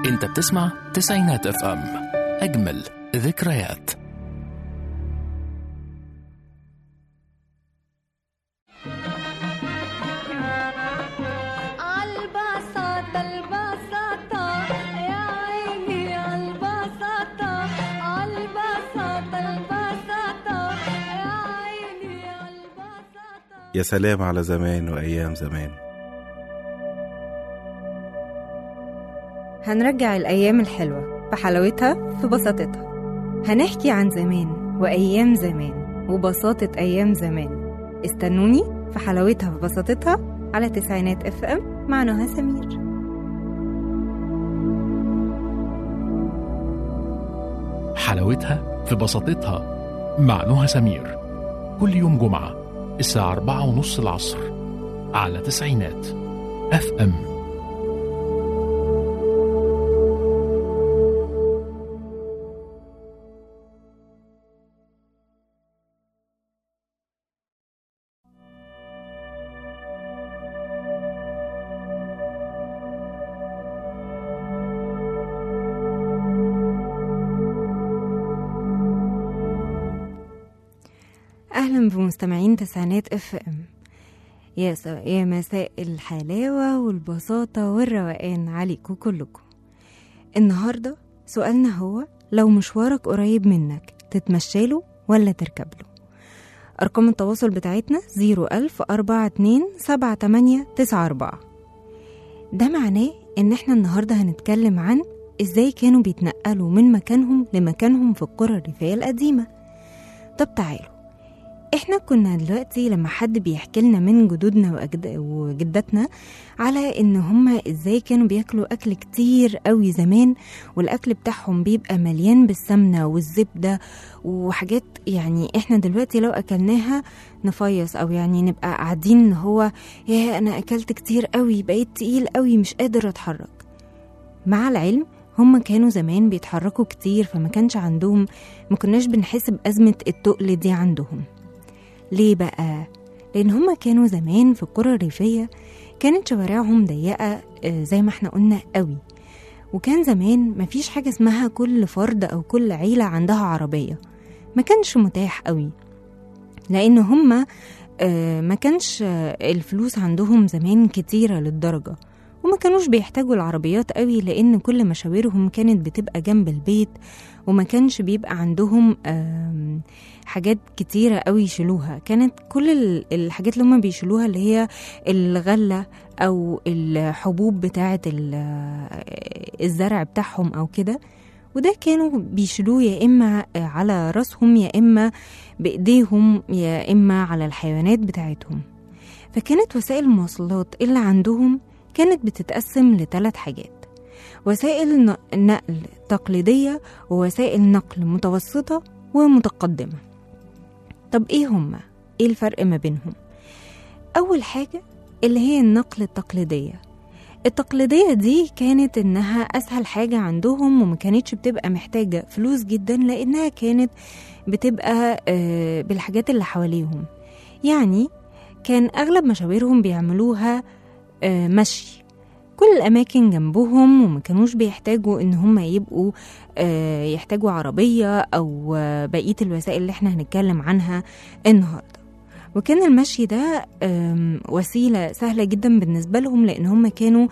انت بتسمع تسعينات اف ام، اجمل ذكريات. يا سلام على زمان وأيام زمان. هنرجع الأيام الحلوة بحلاوتها في بساطتها. هنحكي عن زمان وأيام زمان وبساطة أيام زمان. استنوني في حلاوتها في بساطتها على تسعينات اف ام مع نهى سمير. حلاوتها في بساطتها مع نهى سمير، كل يوم جمعة الساعة 4:30 العصر على تسعينات اف ام. أهلا بمستمعين تسعينات اف ام. يا مساء الحلاوة والبساطة والروقان عليكم كلكم. النهاردة سؤالنا هو: لو مشوارك قريب منك تتمشاله ولا تركبله؟ أرقام التواصل بتاعتنا 010427894. ده معناه إن احنا النهاردة هنتكلم عن إزاي كانوا بيتنقلوا من مكانهم لمكانهم في القرى الريفية القديمة. طب تعالوا، احنا كنا دلوقتي لما حد بيحكي لنا من جدودنا وجداتنا على ان هما ازاي كانوا بياكلوا اكل كتير قوي زمان، والاكل بتاعهم بيبقى مليان بالسمنة والزبدة وحاجات يعني احنا دلوقتي لو اكلناها نفيص، او يعني نبقى قاعدين ان هو يا انا اكلت كتير قوي بقيت تقيل قوي مش قادر اتحرك. مع العلم هما كانوا زمان بيتحركوا كتير، فما كانش عندهم، ما كناش بنحس بأزمة التقل دي عندهم. ليه بقى؟ لأن هما كانوا زمان في القرى الريفية كانت شوارعهم ضيقة زي ما احنا قلنا قوي، وكان زمان مفيش حاجة اسمها كل فرد أو كل عيلة عندها عربية، ما كانش متاح قوي، لأن هما ما كانش الفلوس عندهم زمان كتيرة للدرجة، وما كانوش بيحتاجوا العربيات قوي لأن كل مشاويرهم كانت بتبقى جنب البيت، وما كانش بيبقى عندهم حاجات كتيرة قوي يشيلوها. كانت كل الحاجات اللي هم بيشيلوها اللي هي الغلة أو الحبوب بتاعة الزرع بتاعهم أو كده، وده كانوا بيشيلوه يا إما على رأسهم يا إما بإيديهم يا إما على الحيوانات بتاعتهم. فكانت وسائل المواصلات اللي عندهم كانت بتتقسم ل3 حاجات: وسائل نقل تقليدية، ووسائل نقل متوسطة، ومتقدمة. طب ايه هما؟ ايه الفرق ما بينهم؟ اول حاجة اللي هي النقل التقليدية دي كانت انها اسهل حاجة عندهم، وما كانتش بتبقى محتاجة فلوس جدا لانها كانت بتبقى بالحاجات اللي حواليهم. يعني كان اغلب مشاويرهم بيعملوها مشي، كل الأماكن جنبهم، وما كانوش بيحتاجوا إن هم يبقوا يحتاجوا عربية أو بقية الوسائل اللي احنا هنتكلم عنها النهاردة. وكان المشي ده وسيلة سهلة جدا بالنسبة لهم، لأن هم كانوا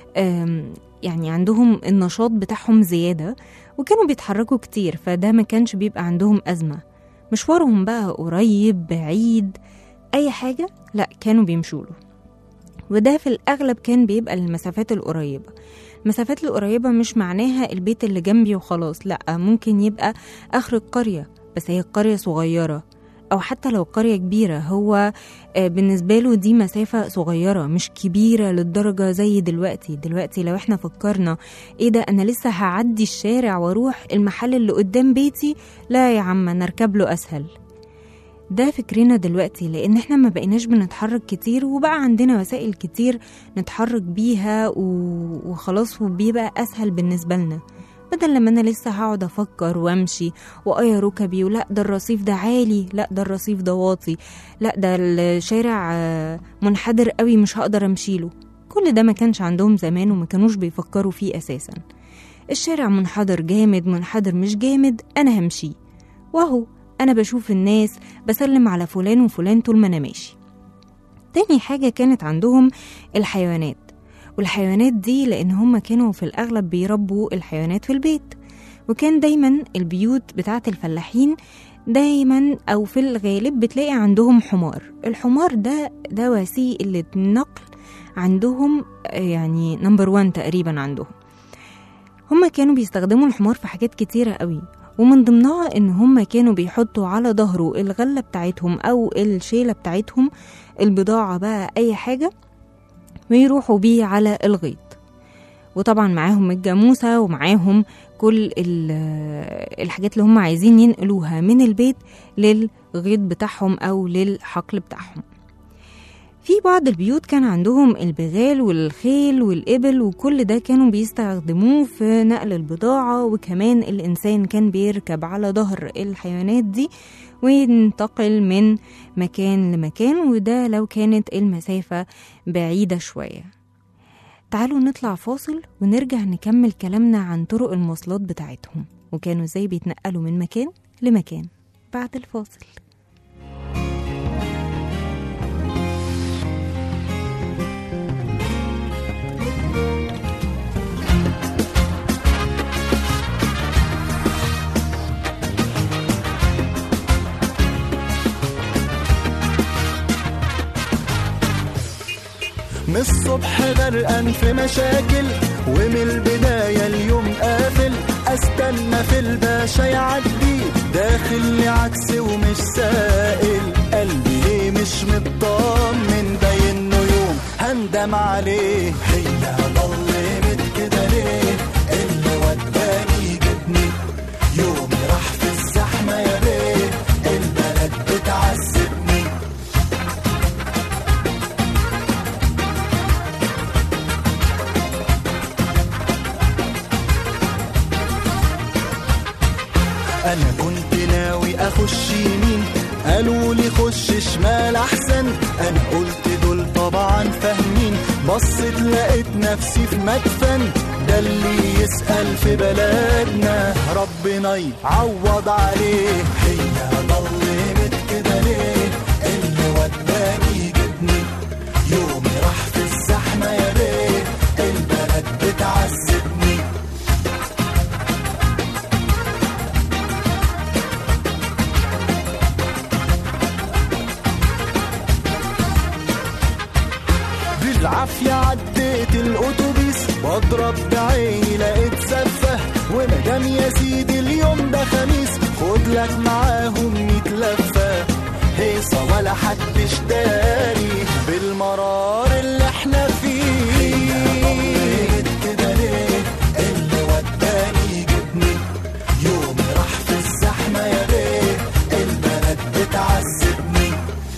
يعني عندهم النشاط بتاعهم زيادة، وكانوا بيتحركوا كتير، فده ما كانش بيبقى عندهم أزمة. مشوارهم بقى قريب بعيد أي حاجة لا كانوا بيمشوله، وده في الأغلب كان بيبقى المسافات القريبة. المسافات القريبة مش معناها البيت اللي جنبي وخلاص، لأ، ممكن يبقى آخر القرية بس هي قرية صغيرة، أو حتى لو قرية كبيرة هو بالنسبة له دي مسافة صغيرة مش كبيرة للدرجة زي دلوقتي لو احنا فكرنا ايه ده أنا لسه هعدي الشارع واروح المحل اللي قدام بيتي، لا يا عم نركب له أسهل. ده فكرنا دلوقتي لأن احنا ما بقيناش بنتحرك كتير، وبقى عندنا وسائل كتير نتحرك بيها وخلاص، وبيبقى أسهل بالنسبة لنا، بدل لما أنا لسه هقعد أفكر وأمشي وأقيا ركبي، ولا ده الرصيف ده عالي، لا ده الرصيف ده واطي، لا ده الشارع منحدر قوي مش هقدر أمشيله. كل ده ما كانش عندهم زمان وما كانوش بيفكروا فيه أساسا. الشارع منحدر جامد منحدر مش جامد، أنا همشي، وهو أنا بشوف الناس بسلم على فلان وفلان طول ما أنا ماشي. تاني حاجة كانت عندهم الحيوانات، والحيوانات دي لأن هم كانوا في الأغلب بيربوا الحيوانات في البيت، وكان دايما البيوت بتاعة الفلاحين دايما أو في الغالب بتلاقي عندهم حمار. الحمار ده وسيلة نقل عندهم، يعني نمبر 1 تقريبا عندهم. هم كانوا بيستخدموا الحمار في حاجات كتيرة قوي، ومن ضمنها ان هم كانوا بيحطوا على ظهره الغلة بتاعتهم او الشيلة بتاعتهم، البضاعة بقى اي حاجة، ويروحوا بيه على الغيط. وطبعا معاهم الجاموسة ومعاهم كل الحاجات اللي هم عايزين ينقلوها من البيت للغيط بتاعهم او للحقل بتاعهم. في بعض البيوت كان عندهم البغال والخيل والإبل، وكل ده كانوا بيستخدموه في نقل البضاعة، وكمان الإنسان كان بيركب على ظهر الحيوانات دي وينتقل من مكان لمكان، وده لو كانت المسافة بعيدة شوية. تعالوا نطلع فاصل ونرجع نكمل كلامنا عن طرق المواصلات بتاعتهم، وكانوا ازاي بيتنقلوا من مكان لمكان بعد الفاصل. من الصبح غرقان في مشاكل، ومن البداية اليوم قافل، استنى في الباشا يعدي، داخل لي عكس ومش سائل، قلبي ليه مش مطمن، باينه يوم هندم عليه، هي ضلمت كده ليه، اللي وداني جبني، يومي راح في الزحمة يا بيه، البلد بتعذبني. أنا كنت ناوي أخش يمين، قالوا لي خش شمال أحسن، أنا قلت دول طبعا فاهمين، بصيت لقيت نفسي في مدفن، ده اللي يسأل في بلدنا ربنا يعوض عليه، هي ضلمت كده ليه، اللي وداني جبني، يومي راح في الزحمة يا بيه، البلد بتعذبني. بالعافية عديت الأتوبيس، بضرب بعيني لقيت زفة، ومدام يا سيدي اليوم ده خميس، خد لك معاهم 100 لفة، هيصة ولا حدش داري بالمرار اللي احنا فيه، ضلمت كده ليه، اللي وداني جبني، يومي راح في الزحمة يا بيه، البلد بتعذبني.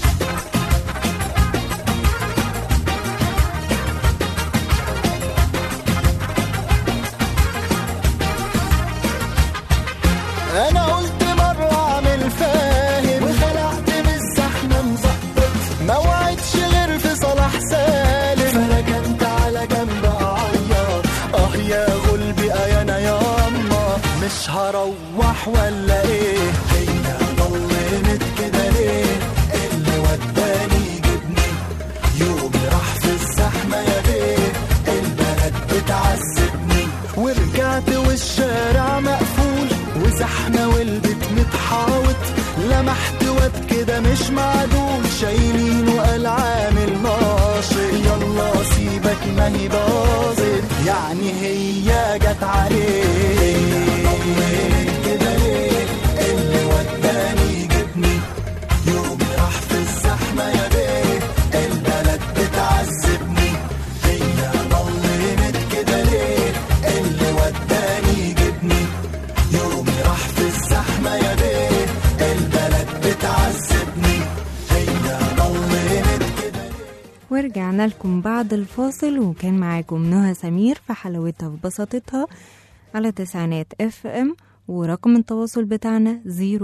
أنا قلت مرة أعمل فاهم، وخلعت من الزحمة مظبط، ما وعدش غير في صلاح سالم، فركنت على جنب أعيط، يا غلبي يا أنا ياما، مش هروح ولا إيه، هي ضلمت كده ليه، اللي وداني جبني، يومي راح في الزحمة يا بيه، البلد بتعذبني، ورجعت والشارع مقفول وزحمة والبيت متحاوط، لمحت واد كده مش معدول، شايلينه قال عامل ناشط، يلا سيبك ما هي باظت، يعني هي جت عليه، كده ليه، اللي وداني جبني، يومي راح في الزحمة يا بيه، البلد بتعذبني، هي ضلمت كده ليه، اللي وداني جبني، يومي راح في الزحمة يا بيه، البلد بتعذبني، هي ضلمت كده ليه. ورجعنا لكم بعد الفاصل، وكان معاكم نهى سمير في حلاوتها في بساطتها على تسعينات FM، ورقم التواصل بتاعنا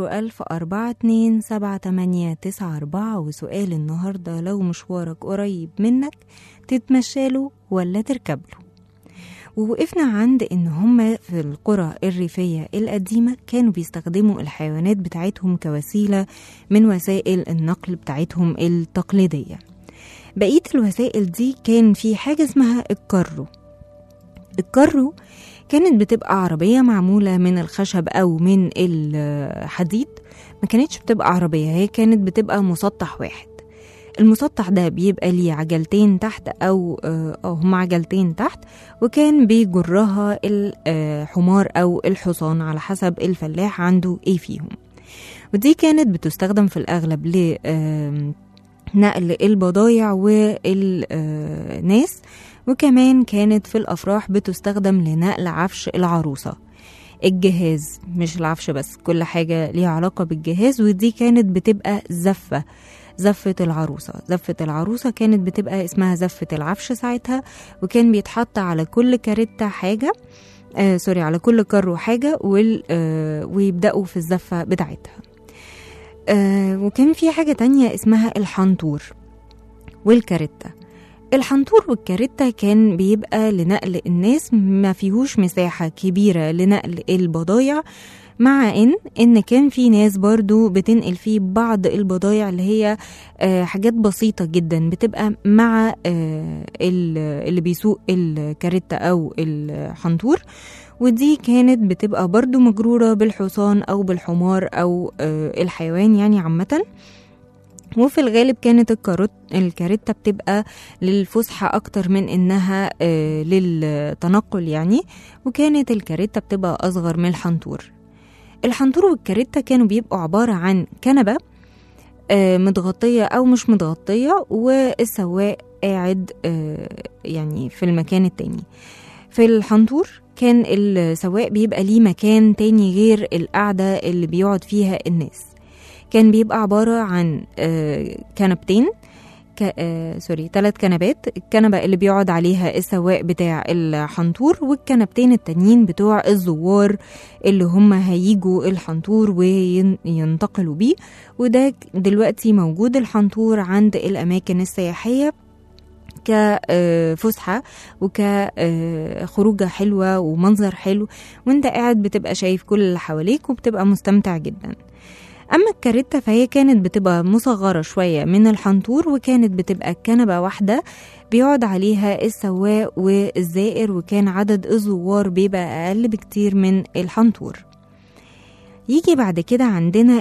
010427894، وسؤال النهاردة لو مشوارك قريب منك تتمشاله ولا تركبله. ووقفنا عند إن هم في القرى الريفية القديمة كانوا بيستخدموا الحيوانات بتاعتهم كوسيلة من وسائل النقل بتاعتهم التقليدية. بقية الوسائل دي كان في حاجة اسمها الكرو. الكرو كانت بتبقى عربية معمولة من الخشب أو من الحديد، ما كانتش بتبقى عربية، هي كانت بتبقى مسطح واحد. المسطح ده بيبقى ليه عجلتين تحت أو هما عجلتين تحت، وكان بيجرها الحمار أو الحصان على حسب الفلاح عنده إيه فيهم. ودي كانت بتستخدم في الأغلب لنقل البضايع والناس، وكمان كانت في الأفراح بتستخدم لنقل عفش العروسة، الجهاز مش العفش بس، كل حاجة ليها علاقة بالجهاز. ودي كانت بتبقى زفة العروسة. زفة العروسة كانت بتبقى اسمها زفة العفش ساعتها، وكان بيتحط على كل كاريتا حاجة على كل كرو حاجة ويبدأوا في الزفة بتاعتها. وكان في حاجة تانية اسمها الحنطور والكاريتا. الحنطور والكاريتا كان بيبقى لنقل الناس، ما فيهوش مساحة كبيرة لنقل البضايع، مع إن كان في ناس برضو بتنقل فيه بعض البضايع اللي هي حاجات بسيطة جدا بتبقى مع اللي بيسوق الكاريتا أو الحنطور، ودي كانت بتبقى برضو مجرورة بالحصان أو بالحمار أو الحيوان يعني عامة. وفي الغالب كانت الكاريتا بتبقى للفسحة أكتر من إنها للتنقل يعني، وكانت الكاريتا بتبقى أصغر من الحنطور. الحنطور والكاريتا كانوا بيبقوا عبارة عن كنبة متغطية أو مش متغطية، والسواق قاعد يعني في المكان التاني. في الحنطور كان السواق بيبقى ليه مكان تاني غير القعدة اللي بيقعد فيها الناس. كان بيبقى عبارة عن كنبتين 3 كنبات، الكنبة اللي بيقعد عليها السواق بتاع الحنطور، والكنبتين التانيين بتوع الزوار اللي هم هيجوا الحنطور وينتقلوا بيه. وده دلوقتي موجود الحنطور عند الأماكن السياحية كفسحة وكخروجة حلوة ومنظر حلو، وانت قاعد بتبقى شايف كل اللي حواليك وبتبقى مستمتع جدا. أما الكاريتا فهي كانت بتبقى مصغرة شوية من الحنطور، وكانت بتبقى كنبة واحدة بيقعد عليها السواق والزائر، وكان عدد الزوار بيبقى أقل بكتير من الحنطور. يجي بعد كده عندنا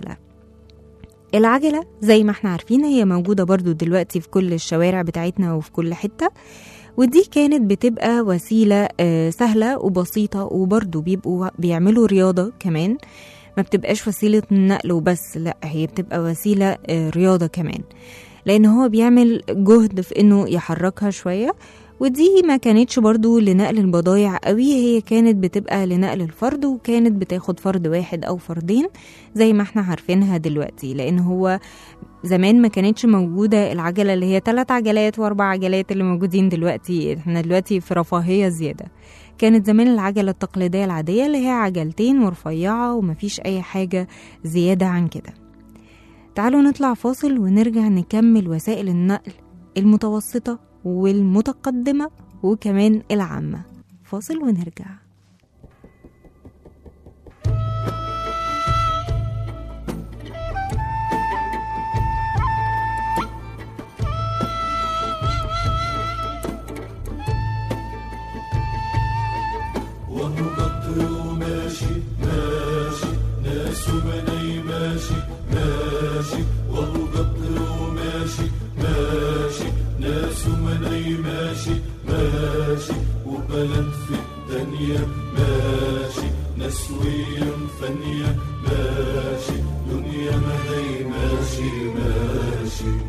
العجلة زي ما احنا عارفين هي موجودة برضو دلوقتي في كل الشوارع بتاعتنا وفي كل حتة، ودي كانت بتبقى وسيلة سهلة وبسيطة، وبرضو بيعملوا رياضة كمان، ما بتبقاش وسيلة نقل وبس، لا هي بتبقى وسيلة رياضة كمان، لأن هو بيعمل جهد في إنه يحركها شوية. ودي ما كانتش برضو لنقل البضايع قوي، هي كانت بتبقى لنقل الفرد، وكانت بتاخد فرد واحد أو فردين زي ما احنا عارفينها دلوقتي، لأن هو زمان ما كانتش موجودة العجلة اللي هي 3 عجلات و4 عجلات اللي موجودين دلوقتي. احنا دلوقتي في رفاهية زيادة. كانت زمان العجلة التقليدية العادية اللي هي عجلتين ورفيعة ومفيش أي حاجة زيادة عن كده. تعالوا نطلع فاصل ونرجع نكمل وسائل النقل المتوسطة والمتقدمة وكمان العامة. فاصل ونرجع. وهو قطر وماشي ماشي ناس ومني ماشي ماشي، وهو قطر وماشي ماشي ناس ومني ماشي ماشي، وبلد في الدنيا ماشي ناس وين فنية ماشي، دنيا ما هي ماشي ماشي.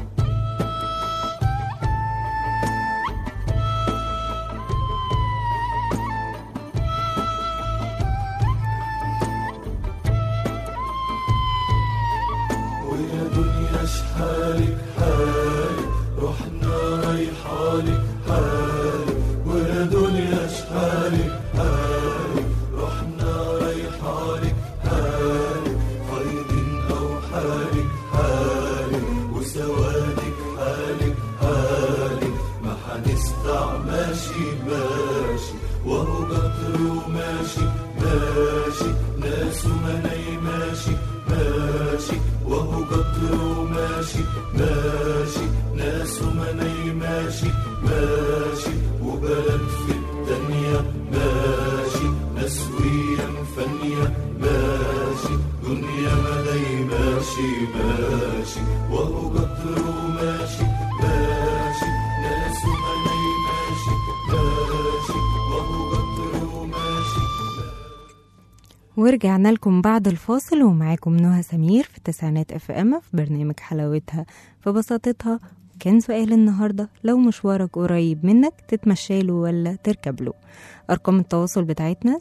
حالك حالك رحنا ريحالك حالك، ويا دنيا شحالك حالك رحنا ريحالك حالك، خيضين أو حالك حالك وسوادك حالك حالك، ما تسطع ماشي ماشي وهو قطره ماشي ماشي ناس مني ماشي ماشي وهو قطره ماشي ماشي ناس مني ماشي ماشي وبلد في الدنيا ماشي ناس ويا مفنية ماشي دنيا مني ماشي ماشي وهو قطره ماشي ماشي ناس مني ماشي ماشي وهو قطره ماشي. ورجعنا لكم بعد الفاصل ومعاكم نهى سمير في التسعينات FM في برنامج حلاوتها في بساطتها. كان سؤال النهاردة: لو مشوارك قريب منك تتمشى له ولا تركب له؟ أرقام التواصل بتاعتنا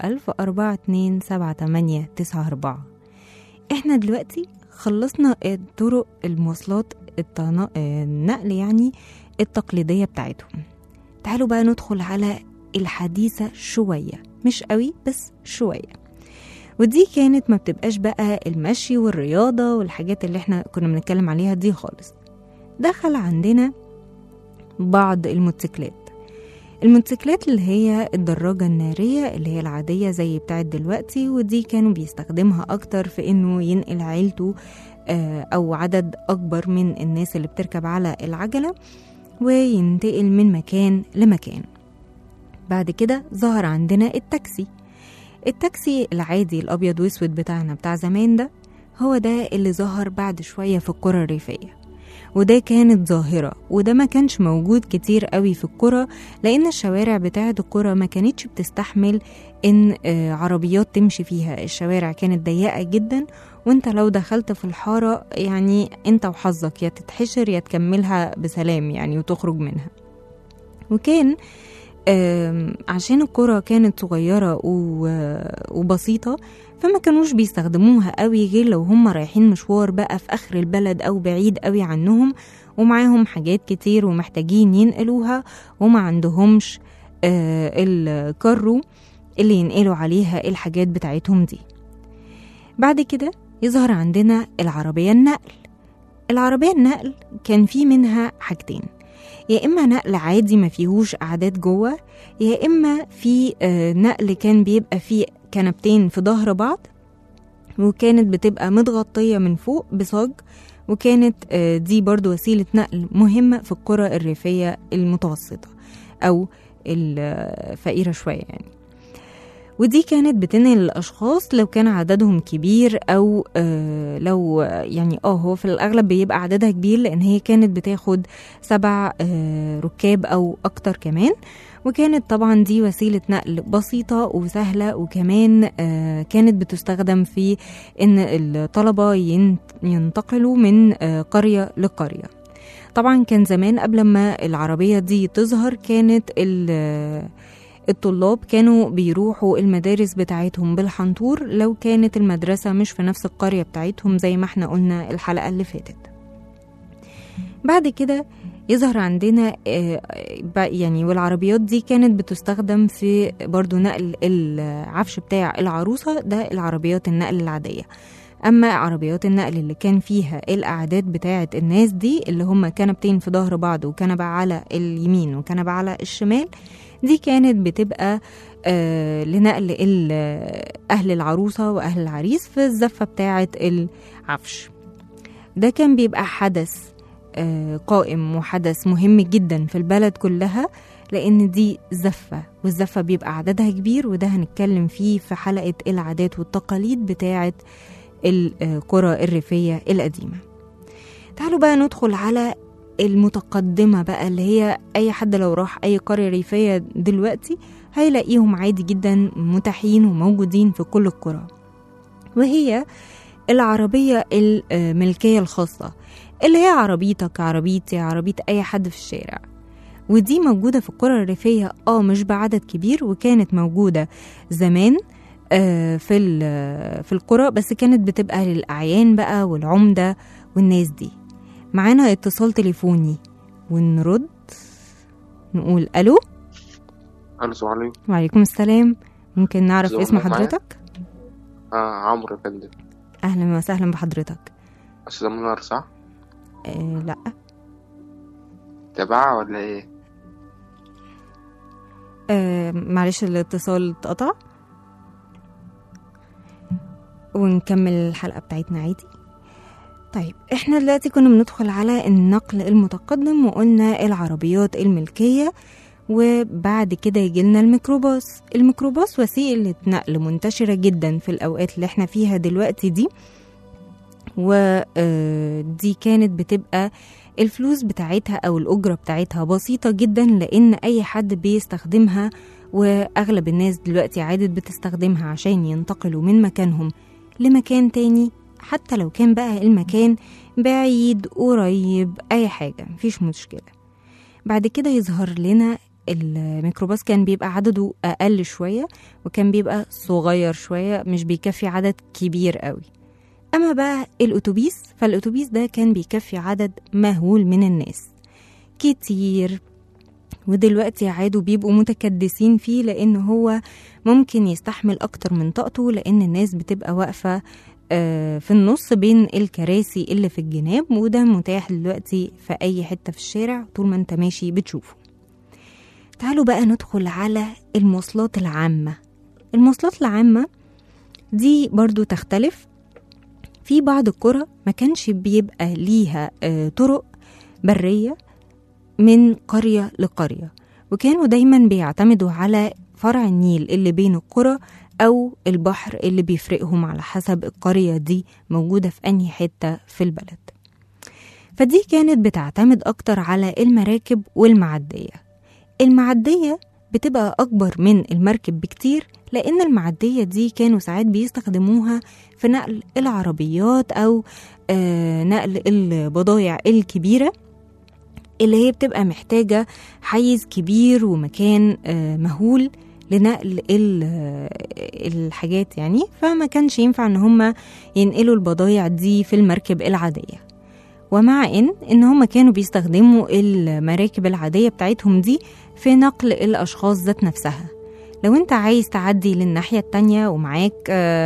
010427894. احنا دلوقتي خلصنا طرق المواصلات النقل يعني التقليدية بتاعتهم. تعالوا بقى ندخل على الحديثة شوية، مش قوي بس شوية. ودي كانت ما بتبقاش بقى المشي والرياضة والحاجات اللي احنا كنا بنتكلم عليها دي خالص. دخل عندنا بعض الموتوسيكلات اللي هي الدراجة النارية اللي هي العادية زي بتاعت دلوقتي، ودي كانوا بيستخدمها أكتر في إنه ينقل عيلته أو عدد أكبر من الناس اللي بتركب على العجلة وينتقل من مكان لمكان. بعد كده ظهر عندنا التاكسي العادي الأبيض واسود بتاعنا بتاع زمان ده، هو ده اللي ظهر بعد شوية في القرى الريفية. وده كانت ظاهرة، وده ما كانش موجود كتير قوي في القرى، لأن الشوارع بتاعت القرى ما كانتش بتستحمل إن عربيات تمشي فيها. الشوارع كانت ضيقة جدا، وانت لو دخلت في الحارة يعني انت وحظك، يا تتحشر يا تكملها بسلام يعني وتخرج منها. وكان عشان القرى كانت صغيرة وبسيطة، فما كانوش بيستخدموها قوي غير لو هم رايحين مشوار بقى في آخر البلد أو بعيد قوي عنهم ومعاهم حاجات كتير ومحتاجين ينقلوها وما عندهمش الكارو اللي ينقلوا عليها الحاجات بتاعتهم دي. بعد كده يظهر عندنا العربية النقل كان في منها حاجتين: يا إما نقل عادي ما فيهوش أعداد جوه، يا إما في نقل كان بيبقى فيه كنبتين في ظهر بعض، وكانت بتبقى متغطية من فوق بصاج. وكانت دي برضو وسيلة نقل مهمة في القرى الريفية المتوسطة أو الفقيرة شوية يعني. ودي كانت بتنقل الأشخاص لو كان عددهم كبير أو لو يعني هو في الأغلب بيبقى عددها كبير، لأن هي كانت بتاخد 7 ركاب أو أكتر كمان. وكانت طبعا دي وسيلة نقل بسيطة وسهلة، وكمان كانت بتستخدم في إن الطلبة ينتقلوا من قرية لقرية. طبعا كان زمان قبل ما العربية دي تظهر كانت الطلاب كانوا بيروحوا المدارس بتاعتهم بالحنطور لو كانت المدرسة مش في نفس القرية بتاعتهم، زي ما احنا قلنا الحلقة اللي فاتت. بعد كده يظهر عندنا يعني، والعربيات دي كانت بتستخدم في برضو نقل العفش بتاع العروسة، ده العربيات النقل العادية. أما عربيات النقل اللي كان فيها الأعداد بتاعة الناس دي اللي هم كنبتين في ظهر بعض وكنبة على اليمين وكنبة على الشمال، دي كانت بتبقى لنقل أهل العروسة وأهل العريس في الزفة بتاعة العفش. ده كان بيبقى حدث قائم وحدث مهم جدا في البلد كلها، لأن دي زفة، والزفة بيبقى عددها كبير، وده هنتكلم فيه في حلقة العادات والتقاليد بتاعة القرى الريفية القديمة. تعالوا بقى ندخل على المتقدمة بقى، اللي هي أي حد لو راح أي قرية ريفية دلوقتي هيلاقيهم عادي جدا متاحين وموجودين في كل القرى، وهي العربية الملكية الخاصة، اللي هي عربيتك، عربيتي، عربية أي حد في الشارع. ودي موجودة في القرى الريفية مش بعدد كبير، وكانت موجودة زمان في القرى، بس كانت بتبقى للأعيان بقى والعمدة والناس دي. معانا اتصال تليفوني ونرد نقول ألو. السلام عليكم. وعليكم السلام. ممكن نعرف اسم حضرتك؟ عمرو يا فندم. أهلا وسهلا بحضرتك. أستاذ منار صح؟ لا. تبعها ولا ايه؟ معلش الاتصال اتقطع، ونكمل الحلقة بتاعتنا عادي. طيب احنا دلوقتي كنا بندخل على النقل المتقدم، وقلنا العربيات الملكية، وبعد كده يجيلنا الميكروباص. الميكروباص وسيلة نقل منتشرة جدا في الأوقات اللي احنا فيها دلوقتي دي، ودي كانت بتبقى الفلوس بتاعتها أو الأجرة بتاعتها بسيطة جدا، لأن أي حد بيستخدمها، وأغلب الناس دلوقتي عادت بتستخدمها عشان ينتقلوا من مكانهم لمكان تاني، حتى لو كان بقى المكان بعيد قريب أي حاجة مفيش مشكلة. بعد كده يظهر لنا الميكروباص، كان بيبقى عدده أقل شوية، وكان بيبقى صغير شوية، مش بيكفي عدد كبير قوي. أما بقى الأتوبيس، فالأتوبيس ده كان بيكفي عدد مهول من الناس كتير، ودلوقتي عادوا بيبقوا متكدسين فيه، لأن هو ممكن يستحمل أكتر من طاقته، لأن الناس بتبقى واقفة في النص بين الكراسي اللي في الجناب، وده متاح دلوقتي في أي حتة في الشارع طول ما انت ماشي بتشوفه. تعالوا بقى ندخل على المواصلات العامة. المواصلات العامة دي برضو تختلف. في بعض القرى ما كانش بيبقى ليها طرق برية من قرية لقرية، وكانوا دايما بيعتمدوا على فرع النيل اللي بين القرى أو البحر اللي بيفرقهم على حسب القرية دي موجودة في أنهي حتة في البلد. فدي كانت بتعتمد أكتر على المراكب والمعدية. المعدية بتبقى أكبر من المركب بكتير، لأن المعدية دي كانوا ساعات بيستخدموها في نقل العربيات أو نقل البضائع الكبيرة اللي هي بتبقى محتاجة حيز كبير ومكان مهول لنقل الحاجات يعني، فما كانش ينفع ان هم ينقلوا البضائع دي في المركب العادية. ومع ان هم كانوا بيستخدموا المراكب العادية بتاعتهم دي في نقل الاشخاص ذات نفسها. لو انت عايز تعدي للناحية التانية ومعاك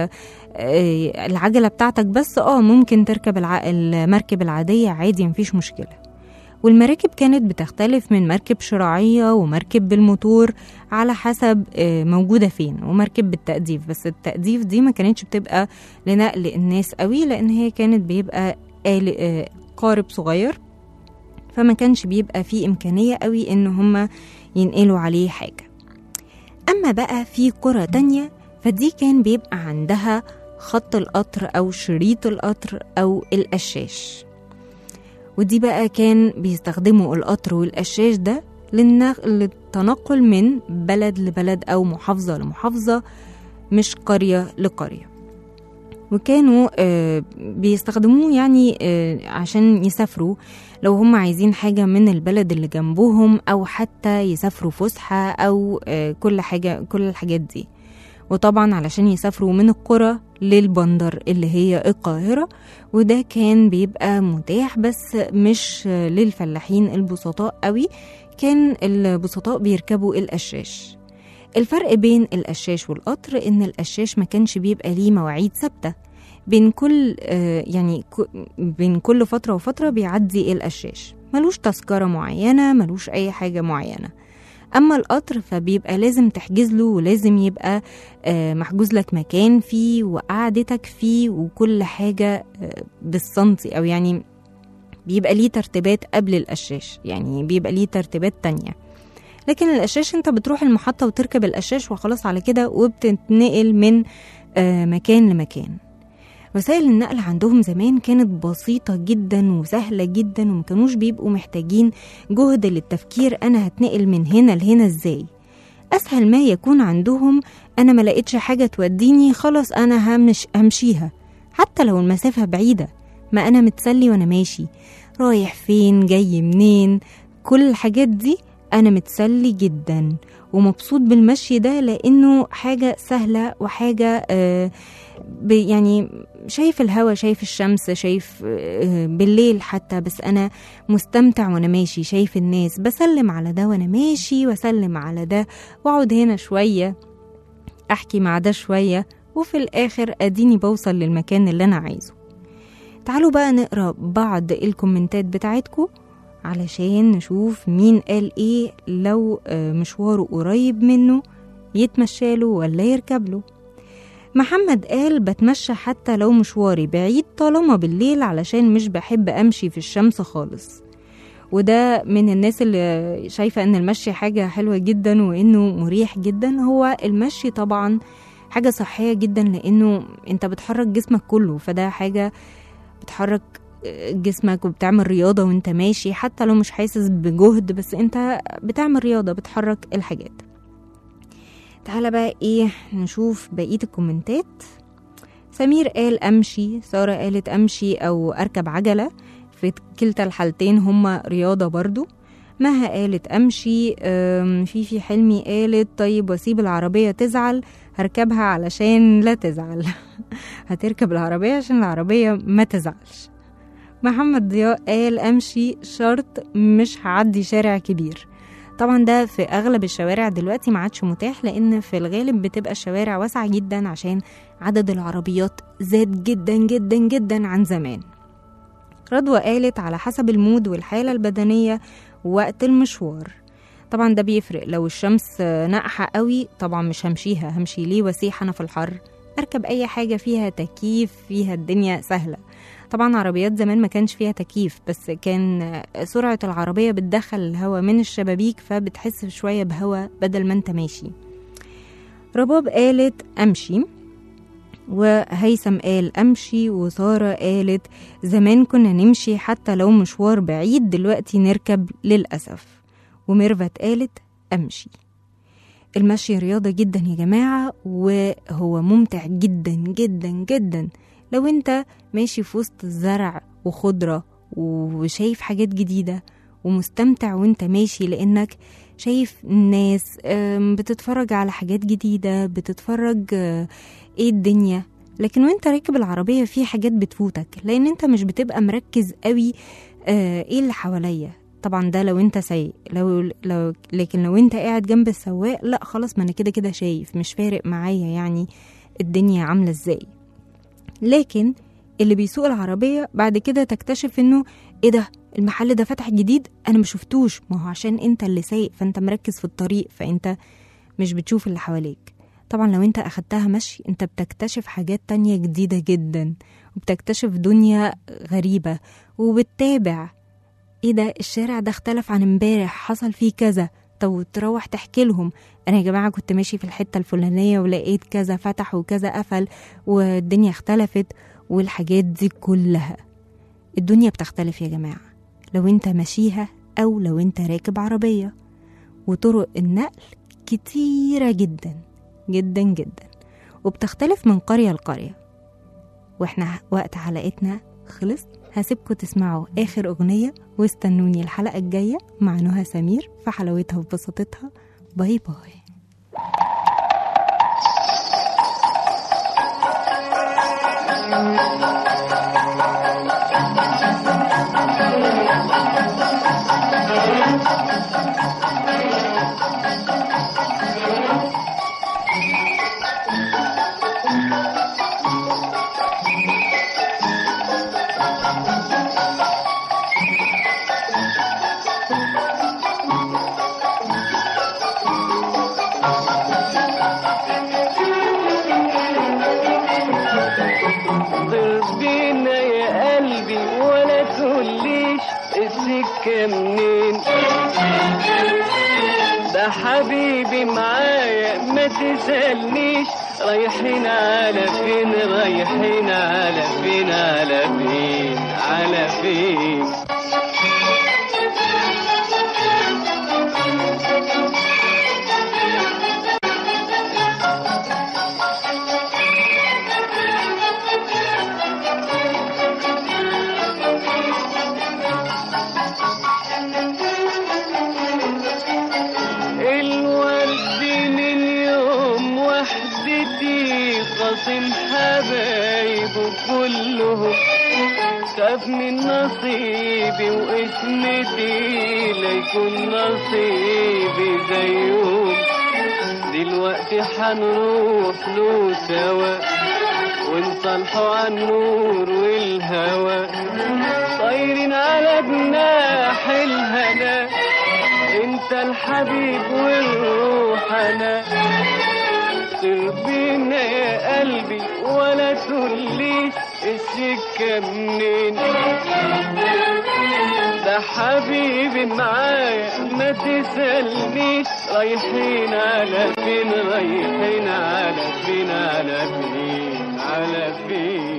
العجلة بتاعتك بس ممكن تركب المركب العادية عادي مفيش مشكلة. والمراكب كانت بتختلف من مركب شراعية ومركب بالموتور على حسب موجودة فين، ومركب بالتأديف. بس التأديف دي ما كانتش بتبقى لنقل الناس قوي، لأن هي كانت بيبقى قارب صغير، فما كانش بيبقى فيه إمكانية قوي إن هم ينقلوا عليه حاجة. أما بقى في قرى تانية، فدي كان بيبقى عندها خط القطر أو شريط القطر أو القشاش، ودي بقى كان بيستخدموا القطر والقشاش ده للتنقل من بلد لبلد أو محافظة لمحافظة، مش قرية لقرية. وكانوا بيستخدموه يعني عشان يسافروا لو هم عايزين حاجة من البلد اللي جنبهم، أو حتى يسافروا فسحة أو كل الحاجات دي. وطبعا علشان يسافروا من القرى للبندر اللي هي القاهرة، وده كان بيبقى متاح بس مش للفلاحين البسطاء قوي، كان البسطاء بيركبوا القشاش. الفرق بين القشاش والقطر ان القشاش ما كانش بيبقى ليه مواعيد ثابتة، بين كل فترة وفترة بيعدي القشاش، ملوش تذكرة معينة، ملوش أي حاجة معينة. أما القطر فبيبقى لازم تحجز له، ولازم يبقى محجوز لك مكان فيه وقعدتك فيه وكل حاجة بالسنتي، أو يعني بيبقى ليه ترتيبات قبل القشاش، يعني بيبقى ليه ترتيبات تانية. لكن القشاش انت بتروح المحطة وتركب القشاش وخلاص على كده، وبتنتقل من مكان لمكان. وسائل النقل عندهم زمان كانت بسيطة جدا وسهلة جدا، ومكانوش بيبقوا محتاجين جهد للتفكير أنا هتنقل من هنا لهنا ازاي. أسهل ما يكون عندهم أنا ما لقيتش حاجة توديني، خلاص أنا همشيها حتى لو المسافة بعيدة، ما أنا متسلي وأنا ماشي، رايح فين جاي منين، كل الحاجات دي أنا متسلي جدا ومبسوط بالمشي ده، لأنه حاجة سهلة وحاجة يعني شايف الهوا، شايف الشمس، شايف بالليل حتى، بس أنا مستمتع وأنا ماشي، شايف الناس، بسلم على ده وأنا ماشي وسلم على ده، وأقعد هنا شوية أحكي مع ده شوية، وفي الآخر أديني بوصل للمكان اللي أنا عايزه. تعالوا بقى نقرأ بعض الكومنتات بتاعتكم علشان نشوف مين قال ايه لو مشواره قريب منه يتمشاله ولا يركبله. محمد قال بتمشى حتى لو مشواري بعيد طالما بالليل علشان مش بحب أمشي في الشمس خالص. وده من الناس اللي شايفة ان المشي حاجة حلوة جدا وانه مريح جدا. هو المشي طبعا حاجة صحية جدا لانه انت بتحرك جسمك كله، فده حاجة بتحرك جسمك وبتعمل رياضة وانت ماشي حتى لو مش حاسس بجهد، بس انت بتعمل رياضة بتحرك الحاجات. تعالى بقى ايه نشوف بقية الكومنتات. سمير قال أمشي، سارة قالت أمشي أو أركب عجلة، في كلتا الحالتين هما رياضة برضو. مها قالت أمشي. في حلمي قالت طيب واسيب العربية تزعل، هركبها علشان لا تزعل. هتركب العربية عشان العربية ما تزعلش. محمد ضياء قال أمشي شرط مش هعدي شارع كبير. طبعا ده في أغلب الشوارع دلوقتي ما عادش متاح، لأن في الغالب بتبقى الشوارع واسعة جدا عشان عدد العربيات زاد جدا جدا جدا عن زمان. رضوى قالت على حسب المود والحالة البدنية ووقت المشوار. طبعا ده بيفرق، لو الشمس ناقحة قوي طبعا مش همشيها، همشي ليه وسيح أنا في الحر؟ أركب أي حاجة فيها تكييف، فيها الدنيا سهلة. طبعا عربيات زمان ما كانش فيها تكييف، بس كان سرعة العربية بتدخل الهواء من الشبابيك فبتحس شوية بهواء بدل ما انت ماشي. رباب قالت أمشي، وهيثم قال أمشي، وسارة قالت زمان كنا نمشي حتى لو مشوار بعيد، دلوقتي نركب للأسف. وميرفت قالت أمشي. المشي رياضة جدا يا جماعة، وهو ممتع جدا جدا جدا لو انت ماشي في وسط الزرع وخضرة وشايف حاجات جديدة ومستمتع وانت ماشي، لانك شايف الناس بتتفرج على حاجات جديدة، بتتفرج ايه الدنيا. لكن وانت راكب العربية في حاجات بتفوتك لان انت مش بتبقى مركز قوي ايه اللي حواليا. طبعا ده لو انت سايق، لكن لو انت قاعد جنب السواق لا خلاص، ما انا كده كده شايف، مش فارق معايا يعني الدنيا عاملة ازاي. لكن اللي بيسوق العربية بعد كده تكتشف انه ايه ده، المحل ده فتح جديد انا مشوفتوش. ما هو عشان انت اللي سايق فانت مركز في الطريق، فانت مش بتشوف اللي حواليك. طبعا لو انت اخدتها مشي انت بتكتشف حاجات تانية جديدة جدا، وبتكتشف دنيا غريبة، وبتتابع ايه ده، الشارع ده اختلف عن امبارح، حصل فيه كذا. طب تروح تحكي لهم انا يا جماعة كنت ماشي في الحتة الفلانية ولقيت كذا فتح وكذا قفل والدنيا اختلفت. والحاجات دي كلها الدنيا بتختلف يا جماعة لو انت ماشيها او لو انت راكب عربية. وطرق النقل كتيرة جدا جدا جدا، وبتختلف من قرية لقرية. واحنا وقت حلقتنا خلص، هسيبكم تسمعوا آخر أغنية واستنوني الحلقة الجاية مع نهى سمير في حلاوتها وبساطتها. باي باي. منين ده حبيبي معايا ما تسألنيش، رايحين على فين رايحين على فين على فين على فين. حبايبه كلهم خاف من نصيبي واسمتي ليكون نصيبي زيهم. دلوقتي حنروح له سوا ونصالحوا عن النور والهوى طايرين على جناح الهنا انت الحبيب والروح انا سر بينا يا قلبي ولا تقوليش السكة منين ده حبيبي معايا ما تسألنيش رايحين على فين رايحين على فين على فين على فين